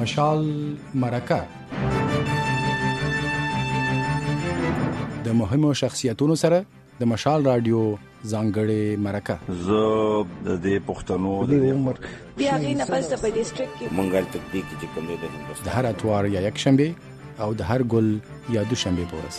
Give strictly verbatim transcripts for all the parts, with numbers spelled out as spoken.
مشال مرکه د مهمو شخصیتونو سره د مشال رادیو ځانګړې مرکه زه د دې پښتنو د عمر بیا غي نه پس په ډیسټریکټ کې منګل تطبیق چې کوم دی د هندوستان د هر اتوار یا یک شنبه او د هر ګل یا دو شنبه پورس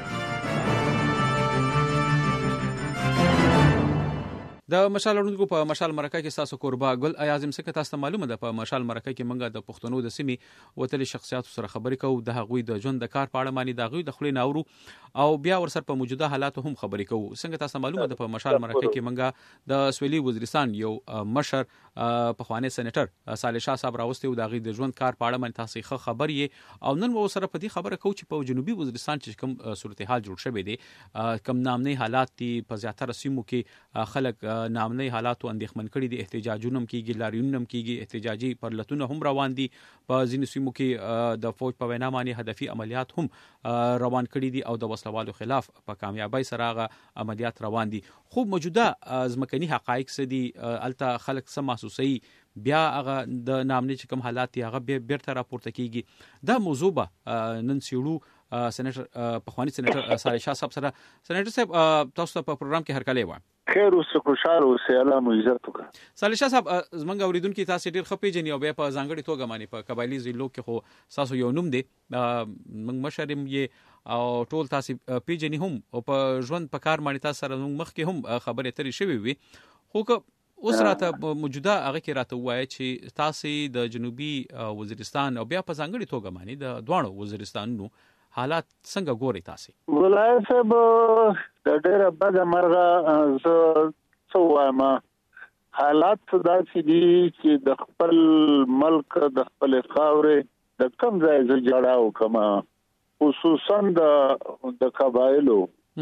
د مشال لرونکو په مشال مرکه کې تاسو قربا ګل اعظم څخه تاسو معلومه ده په مشال مرکه کې منګه د پښتنو د سیمې وتلي شخصیت سره خبرې کوو د هغوی د ژوند د کار په اړه مانی د هغوی د خلې ناورو او بیا ورسره په موجوده حالاتو هم خبرې کوو. څنګه تاسو معلومه ده په مشال مرکه کې منګه د سویلي وزیرستان یو مشر په خواني سېنیټر صالح شاه صاحب راوستي او د هغوی د ژوند کار په اړه مانی تاسو ښه خبر یې او نن مو سره په دې خبره کوو چې په جنوبي وزیرستان چې کوم صورتحال جوړ شوی دی کم نامنۍ حالات دي په زیاتره سیمو کې خلک نامنۍ حالات تو اندېښمن کړي دي احتجاجونه کیږي لاریونونه کیږي احتجاجي پرلتونه هم روان دي په ځینو سیمو کې د فوج په وینا باندې هدفي عملیات هم روان کړي دي او د وسلوالو خلاف په کامیابی سره هغه عملیات روان دي. خو موجوده ځمکني حقایق سدي الته خلک سم محسوسي بیا هغه د نامنۍ چې کوم حالات هغه بیرته راپورته کیږي. دا موضوع به نن سیړو سېنیټر په خواني سېنیټر صالح شاه صاحب سره. سېنیټر صاحب تاسو په پروګرام کې هرکلی و خیر اوسه خوشاله اوسه الله مو عزت وکړه. صالح شاه صاحب زمونږ اوریدونکو تاسو ډیر خپې جنې او بیا په ځانګړي توګه باندې په قبایلی ضلعو کې خو تاسو یو نوم دی موږ مشرم یې او ټول تاسو پیجنې هم او په ژوند په کار باندې تاسو سره موږ مخ کې هم خبرې ترې شوي وي خو که اوس راته موجوده هغه کې راته وایي چې تاسو د جنوبي وزیرستان او بیا په ځانګړي توګه باندې د دوانو وزیرستانونو حالات څنګه ګوري تاسو؟ ولای صاحب د ډېر بد مرغه ز څو وایم حالات داسې دي چې د خپل ملک د خپل خاورې د کم ځای ز جوړاو کما خصوصا د د قبایلو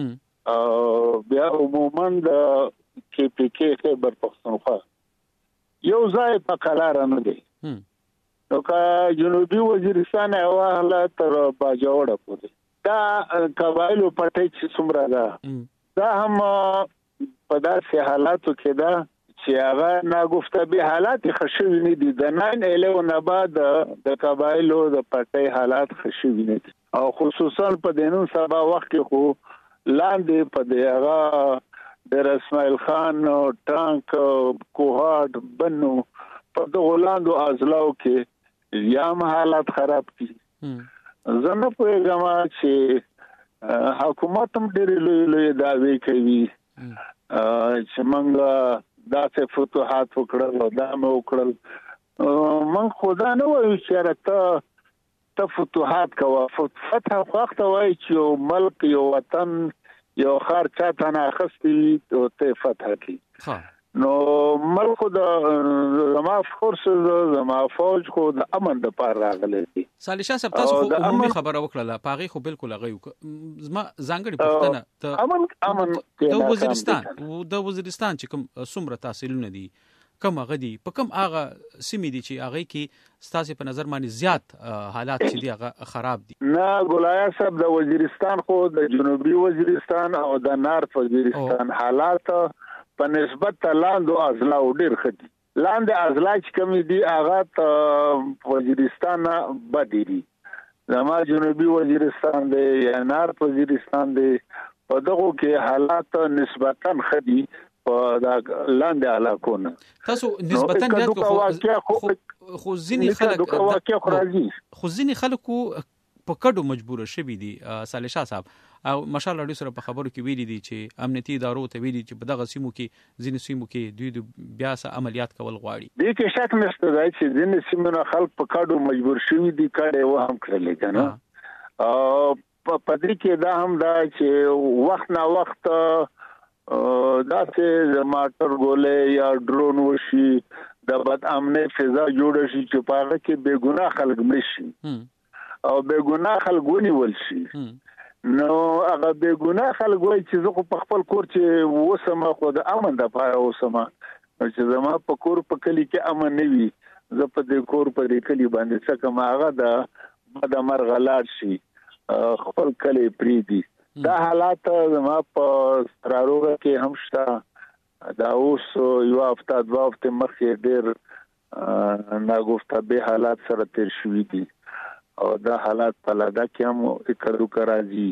او بیا عموما د کې پی کې خیبر پختونخوا یو ځای په قرار نه دی. نو که جنوبي وزیرستان اواله تر باجوړه پورې دا قبایلو پټه چې څومره ده دا هم په داسې حالاتو کې ده چې هغه ناګفته به حالات خشوي نه دي. د نن الیو نه بعد د قبایلو د پټه حالات خشوي نه دي او خصوصا په دینون سبا وخت کې خو لاندې په دغه د اسماعیل خان ټانک کوهاټ بنو په دغه لاندو ازلاو کې یام حالات خراب دي. زنه پوهیږم چې حکومت هم ډېر لوی لوی دعوی کوي چې موږ داسې فتوحات وکړل او دا مو وکړل. موږ خدا نه وایو چې راته ته فتوحات کوه. فتح وخت وایي چې یو ملک یو وطن یو خار چاته نه اخستي او ته فتح کی نو ملک د زما فورس زما فوج خو د امن د پار راغلي دي. صالح شاه صاحب تاسو خو عمومي خبره وکړه پاغي خو بالکل غيو زما ځانګړي پښتنه ته امن امن د وزیرستان او د وزیرستان چې کوم سمره تحصیلونه دي کوم غدي په کوم هغه سیمې دي چې هغه کې ستاسو په نظر باندې زیات حالات چې دي هغه خراب دي؟ نه ګولایا صاحب د وزیرستان خو د جنوبي وزیرستان او د نارت وزیرستان حالات په نسبت لاندو ازلا ډیر خدي. لاندې ازلا چې کوم دي هغه ته وزیرستان بدی دي. زما جنوبي وزیرستان دی یا نارت وزیرستان دی په دغه کې حالات نسبتا خدي په دا لاندې علاقونه. تاسو نسبتا زیات خو ځینې خلک خو ځینې خلکو په کډو مجبور شوي دي. صالح شاه صاحب او مشال اړیو سره په خبرو کې ویلي دي چې امنیتي ادارو ته ویلي چې په دغه سیمو کې ځینې سیمو کې دوی بیا سه عملیات کول غواړي. دې کې شک نشته دی چې ځینې سیمو خلک په کډو مجبور شوي دي کډه و هم کړل کنه او په دې کې دا هم دا چې وخت نه وخت دا چې ماټر ګولې یا ډرون وشي د بد امنه فضا جوړ شي چې په هغه کې بے ګناه خلک مشي او بے ګناه خلک ونیول شي. نو هغه بے ګناه خلک وایي چې زه په خپل کور چې وسمه خو د امن د پاره وسمه چې زما په کور په کلی کې امن نه وي زه په دې کور په دې کلی باندې څه کوم هغه د د مرغلات شي خپل کلی پریدي. دا حالات زما په ستراروغه کې هم شته. دا اوس یو هفته دوه هفته مخکې ډېر ناگفته به حالات سره تیر شوي دي او دا حالات په لاده کې هم اکړو راځي.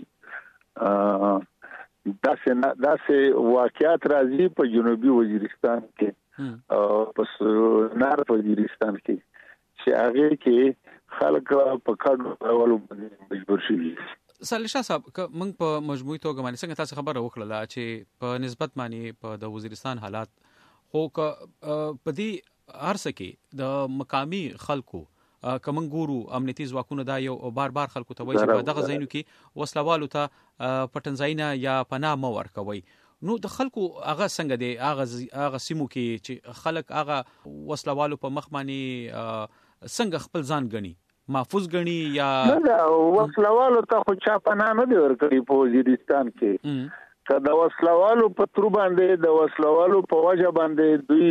داسې داسې واقعات راځي په جنوبي وزیرستان کې او په نار وزیرستان کې چې هغه کې خلک په کډو ولو مجبور شي. صالح شاه صاحب موږ په مجموعي توګه باندې څنګه تاسو خبره وکړه چې په نسبت باندې په د وزیرستان حالات خو په دې هرڅه کې د مقامی خلکو کوم ګورو امنیتي ځواکونه دا یو بار بار خلکو ته وایي چې په دغه ځایونو کې وسلوالو ته پټنځایونه یا پناه مو ورکوي. نو د خلکو هغه څنګه دی هغه هغه سیمو کې چې خلک هغه وسلوالو په مخ باندې څنګه خپل ځان غني محفوظ غني یا نه وسلوالو ته خو چا پناه نه دی ورکړي په وزیرستان کې. که د وسلوالو په تر باندې د وسلوالو په وجه باندې دوی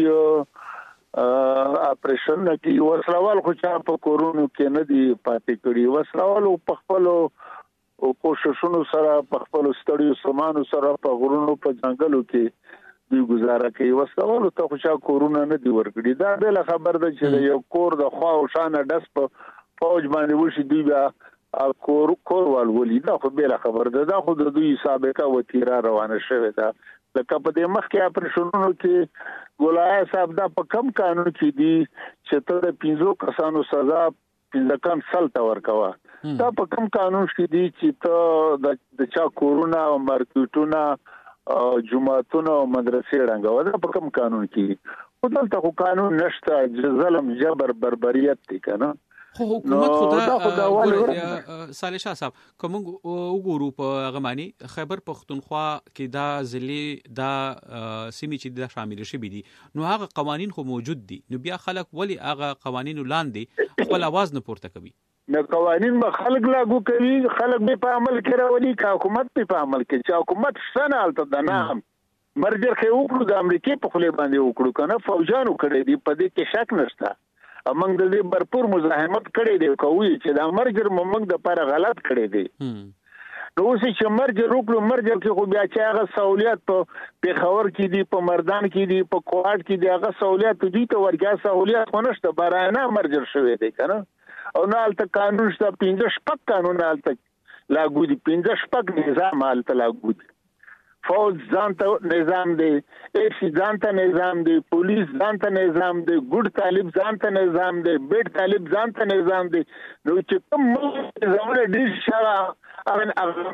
اپریشن کې وسلوال خو چا په کورونو کې نه دی پاتې کړي. وسلوالو په خپل کوششونو سره په خپل ستړیو سامانو سره په غرونو په ځنګلو کې دوی گزاره کوي. وسلوالو ته خو چا کورونه نه دی ورکړي. دا بل خبر ده چې یو کور د خوا او شانه دس په فوج باندې وشي دوی بیا کور کور والولي. دا خو بل خبر ده. دا خو د دوی سابقه وتیره روانه شوه ده. لکه په دې مخ کې اپریشنونو کې ګولای صاحب دا په کم قانون کې دي چې ته د پنځو کسانو سزا پنځه کم سال ته ورکوه. دا په کم قانون کې دي چې ته د چا کورونه او مارکیټونه جمعهتون او مدرسې رنګوه. دا په کم قانون کې خو دلته خو قانون نشته. ظلم جبر بربریت دی کنه. خو حکومت خدا صالح شاه صاحب کوم وګورو په غمانی خیبر پختونخوا کې دا ضلع دا سیمې چې دا شامل شي دي نو هغه قوانين خو موجود دي. نو بیا خلک ولی هغه قوانين لاندې خپل आवाज نه پورته کوي؟ نو قوانين به خلک لاګو کوي. خلک به په عمل کې راولي. که حکومت په عمل کې چې حکومت سن حالت د نام مرجر کې وکړو د امریکای په خله باندې وکړو کنه فوجانو کړی دی. په دې کې شک نشته. امنګ د دې برپور مزاحمت کړی دی کوي چې دا مرجر موږ د لپاره غلط کړی دی. نو اوس چې مرجر وکړو مرجر کې خو بیا چې هغه سہولیت په پیښور کې دی په مردان کې دی په کوهاټ کې دی هغه سہولیت دي ته ورګه سہولیت ونشته بارانه مرجر شوی دی کنه. او نه الته قانون شته پنځه شپږ قانون الته لاګو دي. پنځه شپږ نظام الته لاګو دي. فوج ځانته نظام دی. ایسی ځانته نظام دی. پولیس ځانته نظام دی. ګډ طالب ځانته نظام دی. بیٹ طالب ځانته نظام دی. نو چې کوم زموږ ډیر شرا ان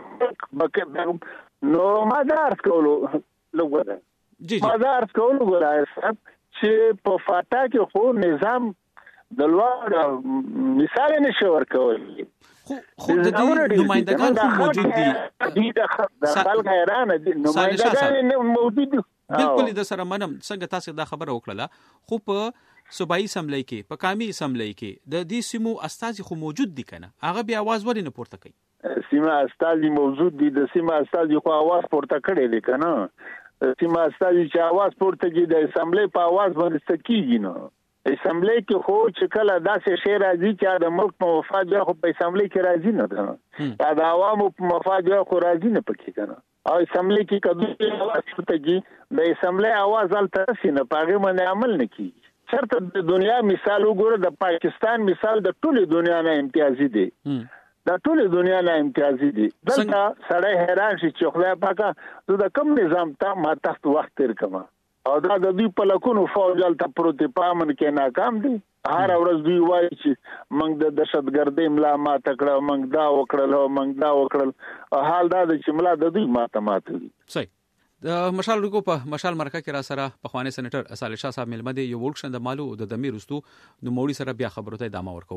نو مدار کولو لوګره مدار کولو ګرای چې په فاټا کې خو نظام د لوړ مثال نشي ورکول. خو د نمائندگان خو موجود دي. د خلک حیران دي نمائندگان موجود دي. بالکل د سره منم څنګه تاسو دا خبره وکړه. خو په صوبایي اسمبلی کې په قومي اسمبلی کې د دې سیمو استازي خو موجود دي کنه. هغه بیا आवाज ولې نه پورته کوي؟ سیمه استازي موجود دي. د سیمه استازي خو आवाज پورته کړي دي کنه. سیمه استازي چې आवाज پورته کوي د اسمبلی په आवाज باندې سکیږي. نو اسمبلی کې خو چې کله داسې شی راځي چې د ملک په مفاد یا خو په اسمبلی کې راځي نه ده. دا د عوامو په مفاد یا خو راځي نه پکې کنه. او اسمبلی کې کله आवाज پورته کوي د اسمبلی आवाज الته سینه پاغه باندې عمل نه کوي. چرته د دنیا مثال وګوره د پاکستان مثال د ټوله دنیا نه امتیازي دی. د ټوله دنیا نه امتیازي دی. دلته سړی حیران شي چې خدای پاکه زه د کوم نظام ته ما تحت وخت تیر کما او دا د دوی په لکونو فوج الته پروت پامن کې ناکام دي. هر ورځ دوی وایي چې موږ د دهشتګردۍ ملا ماته کړه موږ دا وکړل او موږ دا وکړل. حال دا چې ملا د دوی ماته ماته دي. صحیح. د مشال رګو په مشال مرکه کې را سره پخوانی سېنیټر صالح شاه صاحب ملمه دی. یو ورکشن د مالو د دمیر رستو نو موړي سره بیا خبرو ته ادامه ورکو.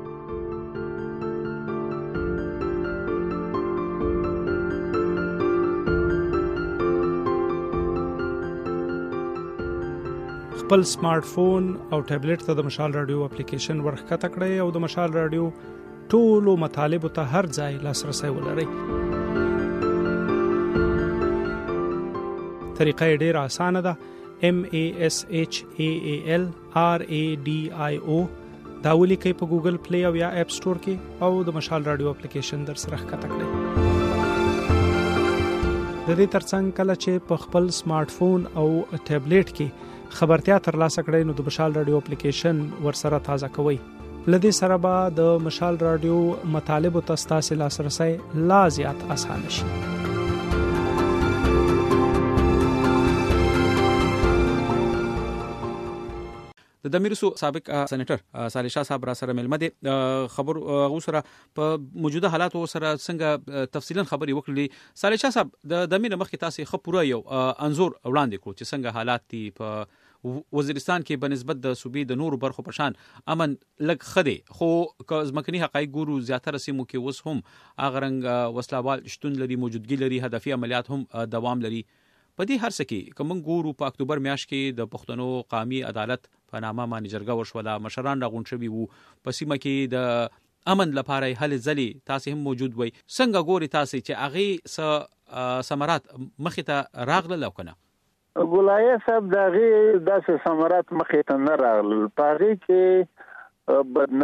خپل سمارټ فون او ټابلیټ ته د مشال رادیو اپلیکیشن ورخکته کړئ او د مشال رادیو ټولو مطالبه ته هر ځای لاسرسي ولرئ. طریقه ډیره اسانه ده. M A S H A A L R A D I O دا ولیکئ په ګوګل پلی او یا اپ سٹور کې او د مشال رادیو اپلیکیشن در سره ښکته کړئ. د دې ترڅنګ کله چې په خپل سمارټ فون او ټابلیټ کې خبرتیا ترلاسه کړئ نو د مشال رادیو اپلیکیشن ورسره تازه کوئ. لدې سره به د مشال رادیو مطالب او تاسو لاسرسي لا زیات اسانه شي. د دمیرسو سابق سېنیټر صالح شاه صاحب را سره ملمه دي خبر غو سره په موجوده حالاتو سره څنګه تفصیلا خبري وکړي. صالح شاه صاحب د دمیر مخکې تاسو خو پوره یو انزور وړاندې کړو چې څنګه حالات دي په وزیرستان کې بنسبت د صوبې د نورو برخو په شان امن لګ خدي، خو ځمکني حقایق ګورو زیاتره سیمو کې اوس هم اغه رنګ وسلوال شتون لري، موجودګي لري، هدفي عملیات هم دوام لري. په دې هر څه کې کوم ګورو په اکتوبر میاشت کې د پښتنو قومي عدالت په نامه باندې جرګه وشوله، مشران راغون شوي وو، په سیمه کې د امن لپاره هلې ځلې تاسو هم موجود وي. څنګه ګوري تاسو چې هغه س ثمرات مخې ته راغله او کنه؟ ګولایه صاحب دغه داسې ثمرات مخې ته نه راغلل. پاره کې بد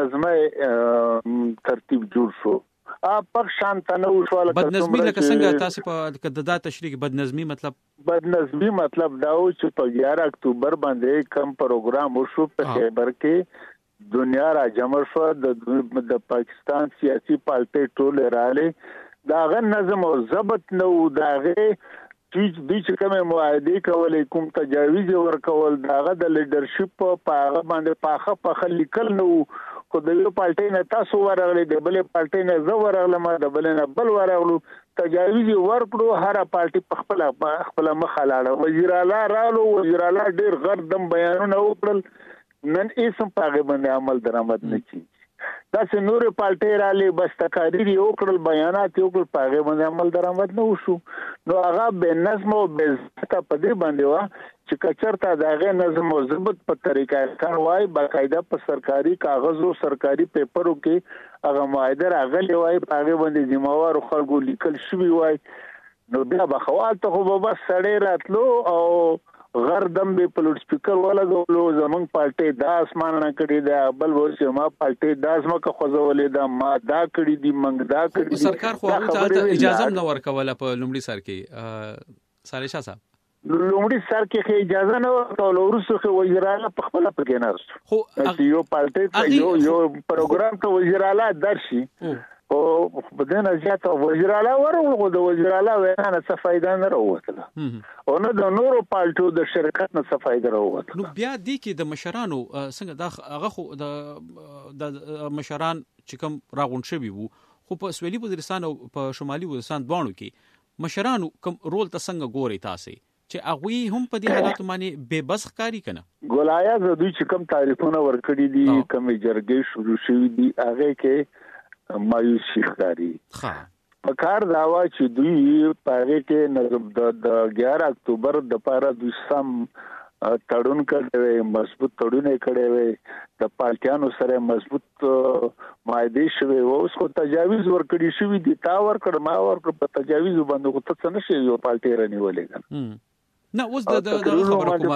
نظمه ترتیب جوړ شو. ا په شانت نه وشواله. بد نظمی لکه څنګه تاسو په کددا تشریح بد نظمی مطلب بد نظمی مطلب دا و چې په یازده اکتوبر باندې کم پروګرام وشو په خیبر کې دنیا را جمع شو، د د پاکستان سیاسي پارټي ټول رااله دا غن نظم او ضبط نو داغه چې د چې کومه معاهده کولې کوم تجاویز ورکول داغه د لیدرشپ په هغه باندې پاخه پاخه لیکل نو کو د یو پالټي نه تاسو ورغلي د بلې پالټي نه زو ورغلم د بلې نه بل ورغلو تجاویز ورکړو. هر پالټي په خپل خپل مخ لاړه. وزیر اعلی رالو، وزیر اعلی ډیر غردم بیانونه وکړل، نن هیڅ په هغه باندې عمل درآمد نه کیږي. دا چې نور پالټي رالي بس تقاریر وکړل، بیانات وکړل، په هغه باندې عمل درآمد نه وشو. نو هغه به نظم او به ضبط په دې باندې وا چې کچرته دغه نظم او ضبط په طریقه کار وای، باقاعده په سرکاري کاغذ او سرکاري پیپرو کې هغه معاهده راغلی وای، په هغه باندې ذمہوار خلکو لیکل شوی وای. نو بیا بخوات خو به بس سړی راتلو او غردم به په لوډ سپیکر ولګولو زمونږ پالټي دا اسمان نه کړی دا بل وځي ما پالټي دا زمکه خوځولې دا ما دا کړی دی منګ دا کړی. سرکار خو ته اجازه نه ورکوله په لومړي سر کې صالح شاه صاحب لومړي سر کې اجازه نه ورکول، ورسره وزیر اعلی په خپل پکې نه رسو. خو یو پالټي یو یو پروګرام ته وزیر اعلی درشي او په دې نه زیات وزیر اعلی ورغو د وزیر اعلی وینا نه څه فائدہ نه راوته او نه د نورو پالټو د شرکت نه څه فائدہ راوته. نو بیا دي کې د مشرانو څنګه دا هغه خو د د مشران چې کوم راغون شوي وو، خو په سویلي وزیرستان او په شمالي وزیرستان دوانو کې مشرانو کوم رول ته څنګه ګوري تاسو چې هغه هم په دې حالاتو باندې بے بس ښکاری کنه؟ ګولایا د دوی چې کوم تعریفونه ورکړي دي، کوم جرګې شروع شوي دي، هغه کې مایوسی ښکاری. په کار دا وا چې دوی پاره کې نظم د یازده اکتوبر د پاره دوی سم تړون کړي، مضبوط تړون کړي وي، د پارټیانو سره مضبوط معاهده شوی و. اوس خو تجاویز ورکړي شوی دي، تا ورکړ ما ورکړ، په تجاویز باندې خو څه نشي یو پارټي رانیولې نه. اوس د د خبرو کوم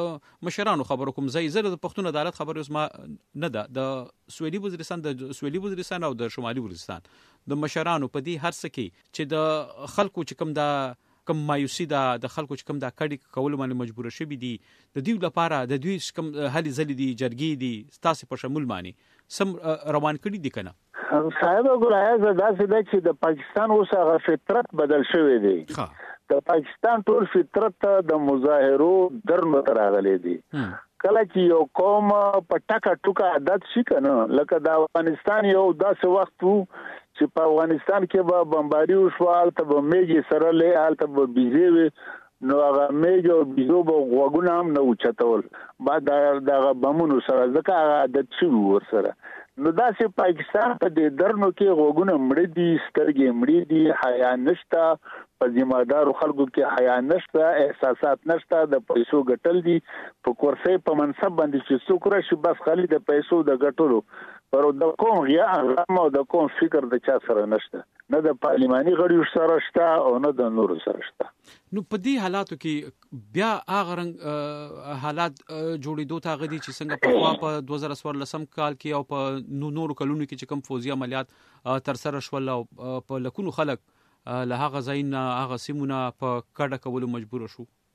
د مشرانو خبرو کوم زي زره د پښتون عدالت خبرو اوس ما نه ده د سویلي وزیرستان د سویلي وزیرستان او د شمالي وزیرستان د مشرانو په دې هر څه کې چې د خلکو چې کوم دا کوم مایوسی دا د خلکو چې کوم دا کډي کول باندې مجبور شوي دي، د دوی لپاره د دوی کوم هلي ځلې دي جرګې دي تاسو په شمول باندې سم روان کړي دي کنه؟ صاحب ګورای زدا سده چې د پاکستان اوس هغه فطرت بدل شوی دی. د پاکستان ټول فطرت د مظاهرو درنو تراغلي دي. کله چې یو قوم په ټاکا ټوکا عادت شي کنه، لکه د افغانستان یو داسې وخت وو چې په افغانستان کې به بمباری وشوال ته به میږي سره له حالت به بيزي نو هغه میږي او بيزو به غوګونه هم نه اوچتول بعد دغه بمونو سره ځکه عادت شي ور سره. نو داسې پاکستان په دې درنو کې غوګونه مړ دي، سترګې مړ دي، حیا نشته، په ذمہدارو خلکو کې حیا نشته، احساسات نشته، د پیسو ګټل دي، په کورسۍ په منصب باندې چې څوک راشي بس خالي د پیسو د ګټلو، پر د کوم غیا غم او د کوم فکر د چا سره نشته، نه د پارلماني غړیو سره شته او نه د نورو سره شته. نو په دې حالاتو کې بیا هغه رنګ حالات جوړېدو ته غدي چې څنګه په خوا په دوه زره څوارلسم کال کې او په نورو کلونو کې چې کوم فوزي عملیات تر سره شول او په لکونو خلک له هغه ځایونه هغه سیمونه په کډه کولو مجبور شو.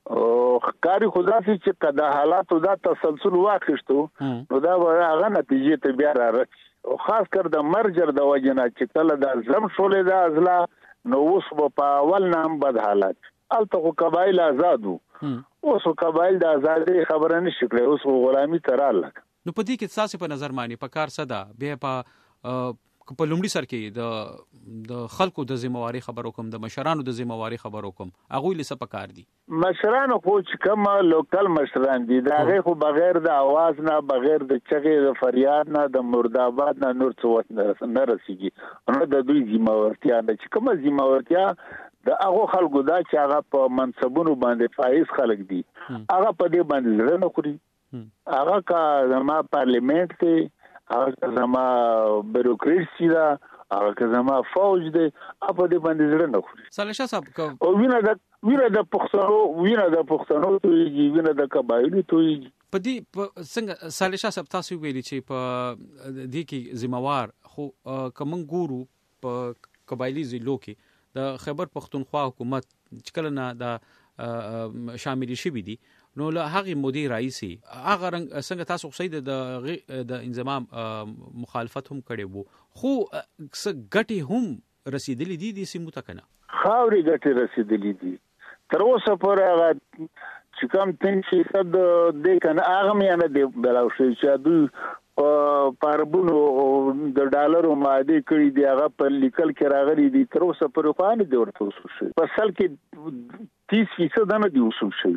او کاری خدا سي چې کدا حالات دا تسلسل واخیستو نو دا هغه نتیجې ته بیا راځي او خاص کر د مرجر د وجنه چې کله د زم شولې د ازلا نو اوس په اول نام بد حالات الته قبایل آزادو اوس قبایل د ازادي خبره نشي کړې اوس غلامي تراله نو په دې کې تاسو په نظر مانی په کار صدا به په په لومړي سر کې د د خلکو د ذمہواری خبرو کوم د مشرانو د ذمہواری خبرو کوم هغه لسه پکار دي مشرانو خو چې کوم لوکل مشران دي دا غي خو بغیر د आवाज نه بغیر د چغې د فریاد نه د مرداباد نه نور څه نه رسیږي نو د دوی ذمہوارتیا نه چې کوم ذمہوارتیا د هغه خلکو دا چې هغه په منصبونو باندې فایز خلک دي هغه په دې باندې زړه نه خوري هغه کا زما پارلیمنت کې هغه زما بیروکراسي دا هغه زما فوج دی په دې باندې زړه نه خوري صالح شاه صاحب او وینه د وینه د پښتنو وینه د پښتنو ته وینه د قبایلو ته په دې څنګه صالح شاه صاحب تاسو ویلي چې په دې کې ذمہوار خو کوم ګورو په قبایلی ضلعو کې د خیبر پختونخوا حکومت چې کله نه د شامل شي دي نو له هغه مدیر رئیسي هغه رنګ څنګه تاسو خو د د انضمام مخالفت هم کړي وو خو څه ګټي هم رسیدلې دي د سیمو تکنه خاوري ګټي رسیدلې دي تر اوسه پورې هغه چې کوم تین فیصد د کنه هغه مې نه دی بلاوشي چې دوی پاربونو د ډالرو ماده کړي دی هغه په لیکل کې راغلي دي تر اوسه پورې خو نه دی ورته وسو شي په سل کې تیس فیصد نه دی وسو شي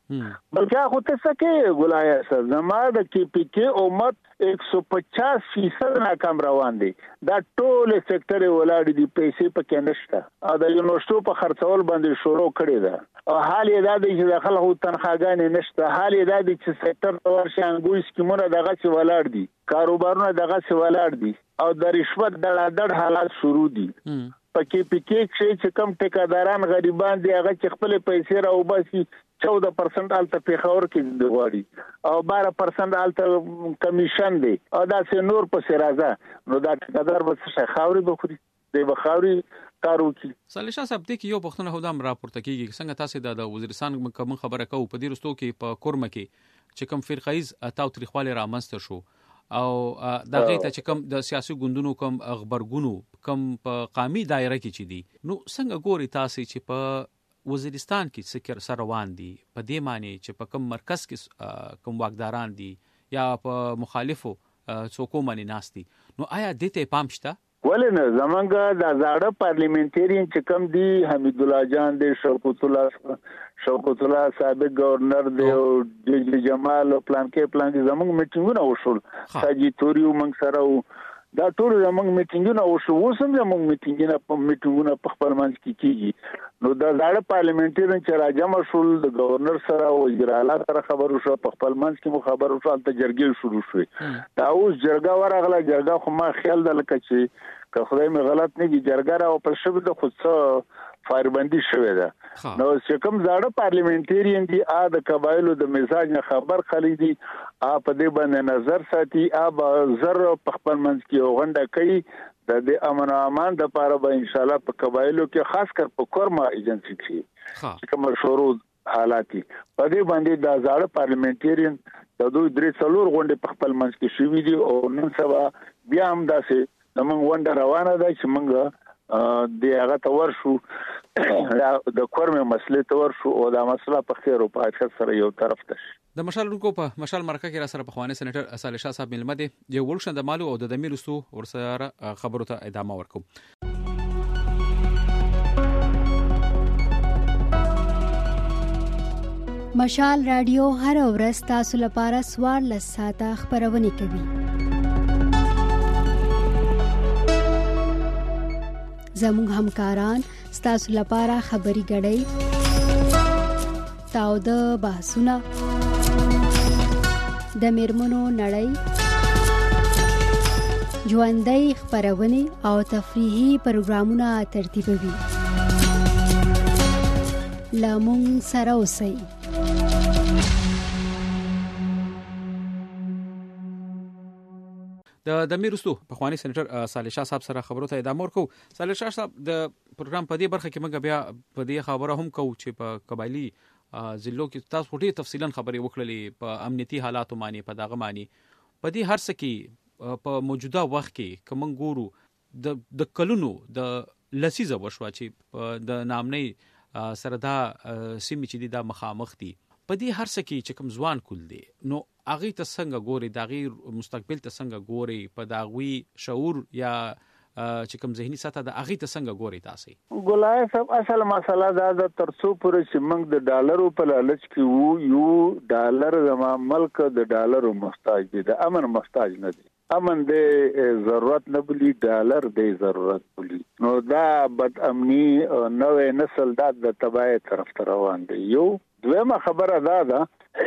بلکې هغه ته څه کې ګلایا سر زما د کې پی کې امت ایک سو پچاس فیصد ناکام روان دي دا ټول سېکټر ولاړ دي پیسې پکې نشته او د یونیورسيټو په خرڅول باندې شروع کړي ده او حال یې دا دی چې د خلکو تنخواګانې نشته حال یې دا دی چې سېکټر ورشي انګوي سکیمونه دغه څه ولاړ دي کاروبارونه دغه څه ولاړ دي او د رشوت دړادړ حالات شروع دي پکې پکې چې کم ټیکاداران غریبان دي هغه چې خپل پیسې راوباسي چودہ پرسنٹ آلته پیښور کې دی غواړي او بارہ پرسنٹ آلته کمیشن دی او دا سه نور په سرازه نو دا ټیکادار به څه خاوري بخوري دی بخاوري کارو کی صالح شاه صاحب دې کې یو پښتنه هودام راپورته کیږي څنګه تاسو د وزیرستان کوم خبره کوو په دې رستو کې په کورمه کې چې کوم فرقایز اتاو تاریخواله رامنځته شو او دا غي ته چې کوم د سیاسي ګوندونو کوم خبرګونو کوم په قومي دایره کې چي دي نو څنګه ګوري تاسو چې په وزیرستان کې څه سره روان دي په دې معنی چې په کوم مرکز کې کوم واکداران دي یا په مخالفو څوک معنی ناشتي نو آیا دې ته پام شته ولې نه زمونږ د زاړه پارلیمنټریان چې کوم دي حمید الله جان دی شوکت الله شوکت الله سابق گورنر دی او د جمال پلان کې پلان کې زمونږ میټینګونه وشول ساجي توریو موږ سره دا ټول زمونږ میټینګونه وشو وسم زمونږ میټینګونه په میټینګونه په خپل منځ کې کیږي نو دا زاړه پارلیمنټریان چې راجمع شول د گورنر سره او وزیر اعلی سره خبرو شو په خپل منځ کې مو خبرو شو ته جرګې شروع شوې دا اوس جرګه ورغله جرګه خو ما خیال دلته چې که خدای مې غلط نه دي جرګه را په شبه د خود څه فایربندي شوې ده نو چې کوم زاړه پارلیمنټریان دي ا د قبایلو د مزاج نه خبر خلی دي ا په دې باندې نظر ساتي ا زر په خپل منځ کې غونډه کوي د دې امن او امان د لپاره به ان شاء الله په قبایلو کې خاص کر په کورما ایجنسی کې کوم شروع حالات په دې باندې د زاړه پارلیمنټریان د دوی درې څلور غونډې په خپل منځ کې شوې دي او نن سبا بیا هم داسې زمونږ غونډه روانه ده چې موږ د هغه تور شو د کورمه مسلې تور شو او دا مسله په خیر او په اخر سره یو طرف ته د مشال رونکو په مشال مرکه کې را سره په خوانه سېنیټر صالح شاه صاحب ملمه دي یو ورشن د مالو او د دمیرستو ورسره خبرو ته ادامه ورکوم مشال رادیو هر ورځ تاسو لپاره سوار لساته خبرونه کوي زموږ همکاران ستاسو لپاره خبري غړي تاو د بحثونه د میرمنو نړۍ ژوندۍ خبرونه او تفریحي پروګرامونه ترتیبوي لامون سره اوسئ د دمیرستو په خواني سېنیټر صالح شاه صاحب سره خبرو ته ادامه ورکو صالح شاه صاحب د پروګرام په دې برخه کې موږ بیا په دې خبره هم کوو چې په قبایلی ضلعو کې تاسو ډېر تفصیلا خبرې وکړلې په امنیتي حالاتو باندې په دغه باندې په دې هر څه کې په موجوده وخت کې کوم ګورو د د کلونو د لسیزه وشو چې د نامنۍ سره دا سیمې چې دا مخامخ دي په دې هر څه کې چې کوم ځوان کول دي نو هغه ته څنګه ګوري دا غیر مستقبل ته څنګه ګوري په داغوي شعور یا چې کوم ذهني سطح د هغه ته څنګه ګوري تاسو ګولای صاحب اصل مسله دا د ترڅو پر چې موږ د ډالرو په لالچ کې وو یو ډالر زما ملک د ډالرو محتاج دي د امن محتاج نه دي امن د ضرورت نه بلی ډالر د ضرورت بلی نو دا بد امني نوې نسل د تباہی طرف ته روان دي یو دویمه خبره دا ده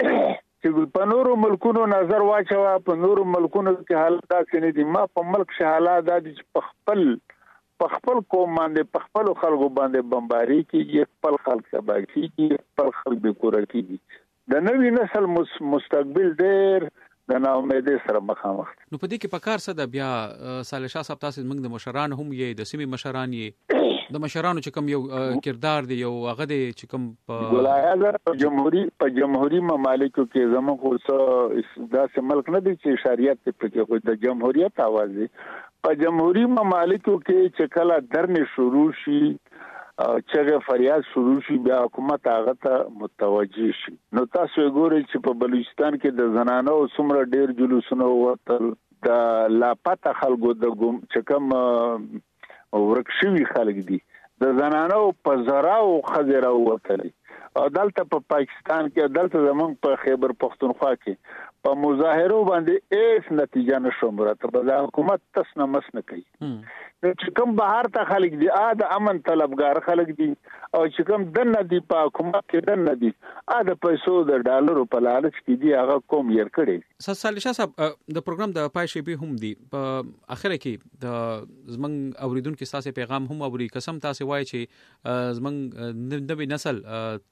چې په نورو ملکونو نظر واچوا په نورو ملکونو کې حالات داسې نه دي ما په ملک شه حالات د خپل په خپل قوم باندې په خپل خلکو باندې بمباري کیږي خپل خلک تباہي کیږي خپل خلک به کور کیږي د نوې نسل مستقبل ډېر د ناامیدۍ سره مخامخ نو په دې کې په کار څه د بیا صالح شاه صاحب تاسو موږ د مشران هم یې د سیمې مشران یې د مشرانو چې کوم یو کردار دی یو هغه دی چې کوم په ولایت جمهوریت په جمهوریت ممالکو کې زموږ خو داسې ملک نه دی چې شریعت په کې خو د جمهوریت आवाज دی په جمهوریت ممالکو کې چې کله درنه شروع شي چې فریاد شروع شي بیا حکومت هغه ته متوجه شي نو تاسو ګورئ چې په بلوچستان کې د زنانو څومره ډېر جلوسونه وتل د لاپاته خلکو د چې کوم ورکشوي خلک دي د زنانو په زراو خزره وتل او دلته په پاکستان کې دلته زمونږ په خیبر پختونخوا کې په مظاهرو باندې هیڅ نتیجه نشو مرتبه د حکومت تس نه مس نه کوي چې کوم بهر ته خلک دي ا د امن طلبګار خلک دي او چې کوم دنه دي په حکومت کې دنه دي ا د پیسو د ډالرو په لالچ کې دي هغه کوم ير کړي صالح شاه صاحب د پروګرام د پای شی به هم دي په اخر کې د زمنګ اوریدونکو ساسي پیغام هم اوري قسم تاسو وایي چې زمنګ نوې نسل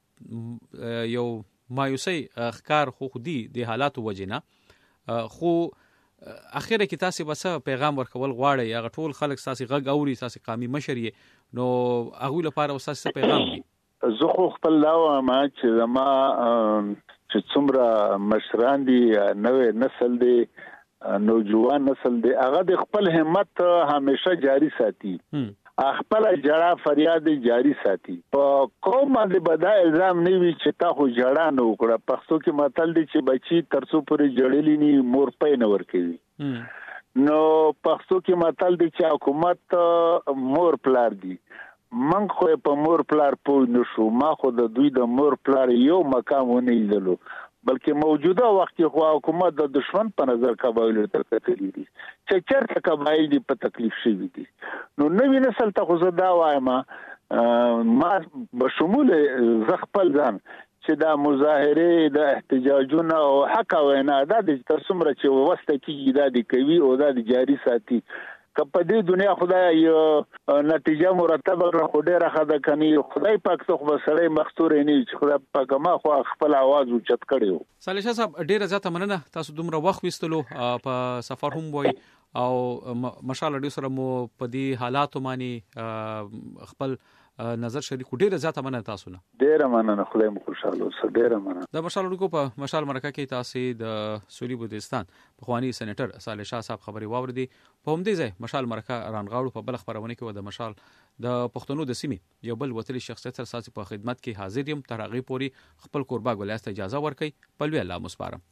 یو مایوسی اخکار خو خودي د حالاتو وجنه خو اخیره کې تاسو بس پیغام ورکول غواړئ هغه ټول خلک تاسو غږ اوري تاسو قومي مشري نو هغه لپاره تاسو پیغام دی زه خو خپل لاو ما چې زما چې څومره مشران دي نوې نسل دی نوجوان نسل دی هغه د خپل همت همیشه جاری ساتي خپل جړه فریاد جاری ساتي په کوم باندې بدا الزام نه وی چې تا خو جړه نه وکړه پښتو کې متل دی چې بچي ترڅو پورې جړلې ني مور پې نه ور کوي نو پښتو کې متل دی چې حکومت مور پلار دی من خو په مور پلار پوه نشو ما خو د دوی د مور پلار یو مقام ونه لیدلو بلکې موجوده وخت کې خو حکومت د دشمن په نظر قبایل ته کتلی دي چې چیرته قبایل دي په تکلیف شي دي نو نوې نسل ته خو زدا وایم ما بشمول زغپل ځان چې دا مظاهره د احتجاجونه او حق وینا د ترسمره چې وسته کیږي د دې کوي او د جاری ساتي کپه دې دنیا خدای یو نتیجه مرتبه را خوده خدا کني خدای پاک څو بسړې مختور نه چې خدای پاک ما خو خپل आवाज اوچت کړیو صالح شاه صاحب ډیره زیاته مننه تاسو دومره وخت وستلو په سفر هم وای او مشال ډیر سره مو په دې حالاتو باندې خپل نظر شریک ډیره زیاته مننه تاسو نه ډیره مننه خدای مو خوشاله اوسه ډیره مننه د مشال ورکو په مشال مرکه کې تاسو د سولي بودستان په خواني سېنیټر صالح شاه صاحب خبري واوردي په همدې ځای مشال مرکه رانغاړو په بل خبرونه کې و د مشال د پښتنو د سیمې یو بل وتلی شخصیت سره ساسي په خدمت کې حاضر یم تر هغه پوري خپل قربا ګولایست اجازه ورکړي په لوی الله مسپارم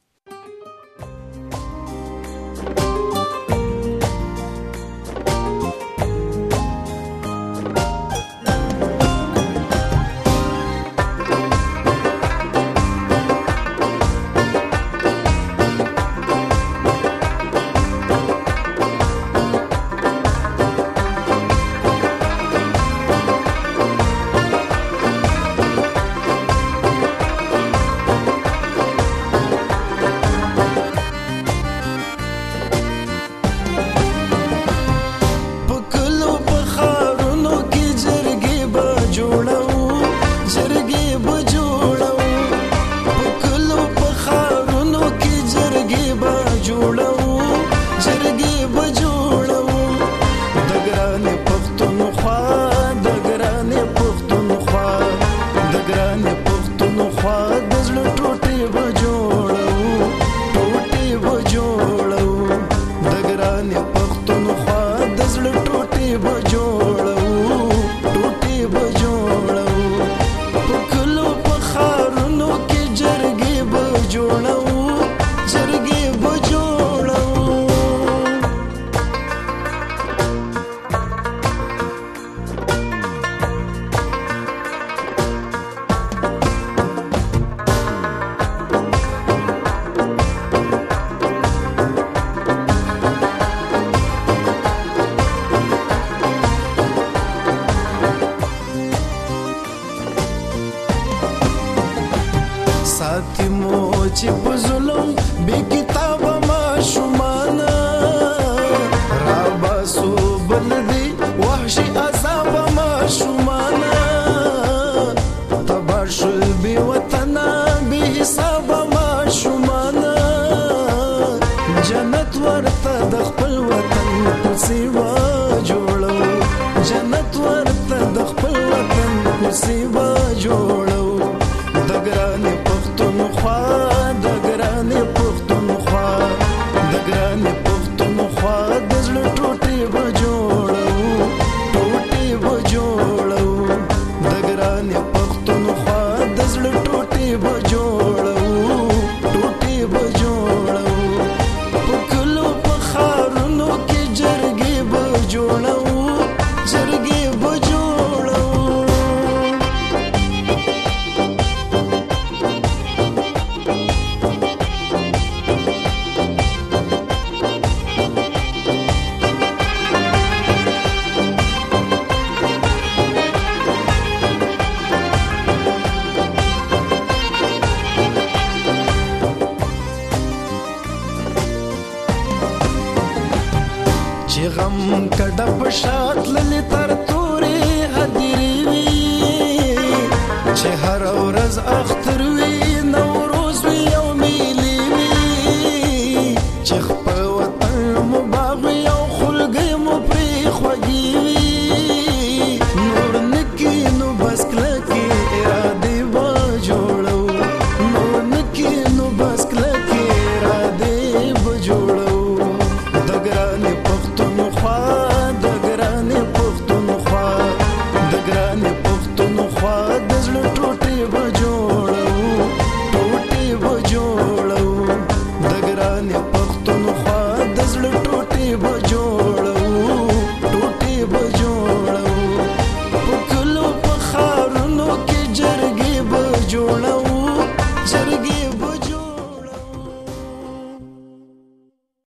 چې غم کډه په شات للی تر تورې هدیرې وي چې هر ورځ اختر وي نوروز وي او میلې وي چې خپل وطن مو باغ وي او خلګۍ مو پرې خوږې وي نور نکي نو بس کلکې ارادې به جوړو نور نکي نو بس کلکې ارادې به جوړو د ګرانې پښتونخوا د ګرانې پښتونخوا د ګرانې پښتونخوا د زړه ټوټې به جوړو ټوټې به جوړو د ګرانې